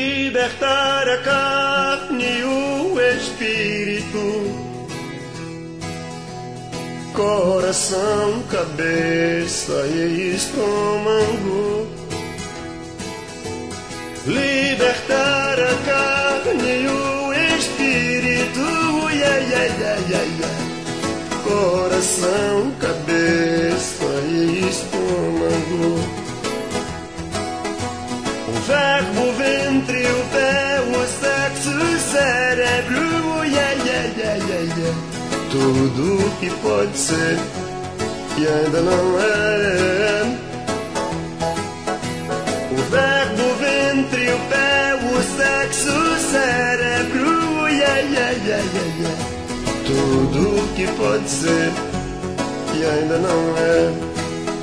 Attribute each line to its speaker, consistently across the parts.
Speaker 1: libertar a carne e o espírito, coração, cabeça e estômago. Libertar a carne e o espírito, coração, cabeça e estômago. O verbo, o ventre, o pé, o sexo, o cérebro, tudo que pode ser e ainda não é. O verbo, o ventre, o pé, o sexo, o cérebro, tudo que pode ser e ainda não é.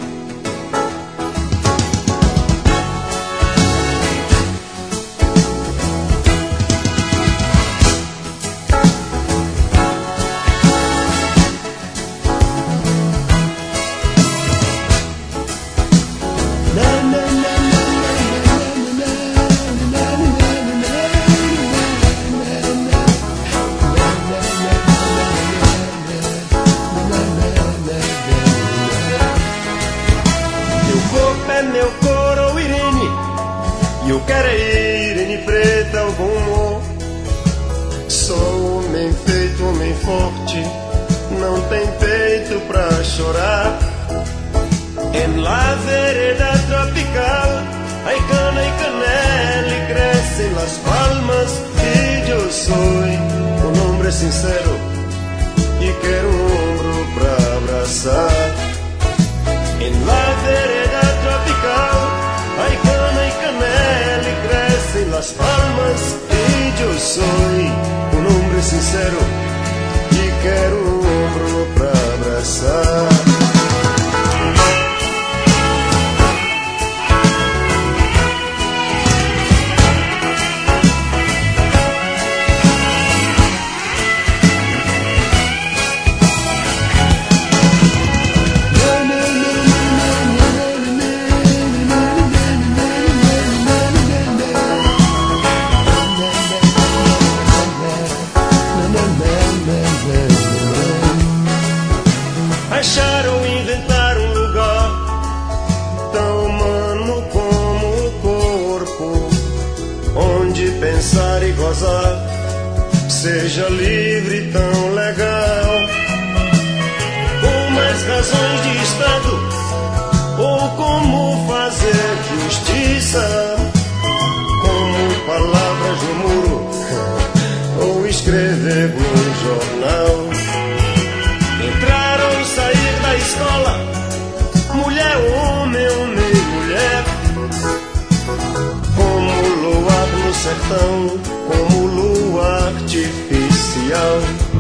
Speaker 1: Meu coro, Irene, e eu quero é Irene preta, algum amor. Sou homem feito, homem forte, não tem peito pra chorar. En la vereda tropical hay cana y canela y crecen las palmas, y yo soy un hombre sincero y quiero un hombro pra abraçar. En la vereda tropical hay cana y canela y crecen las palmas, y yo soy un hombre sincero y quiero un hombro para abrazar. Acharam inventar um lugar tão humano como o corpo, onde pensar e gozar seja livre e tão legal. Umas razões de Estado, ou como fazer justiça, como palavras no muro, ou escrever no jornal. Entraram e sair da escola, mulher, homem, homem, mulher. Como luar no sertão, como lua artificial.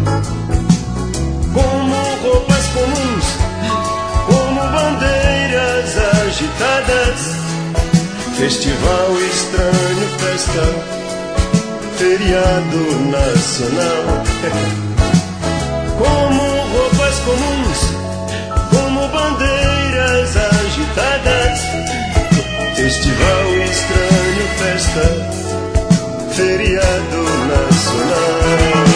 Speaker 1: Como roupas comuns, como bandeiras agitadas. Festival estranho, festa, feriado nacional. Como roupas comuns, como bandeiras agitadas. Festival estranho, festa, feriado nacional.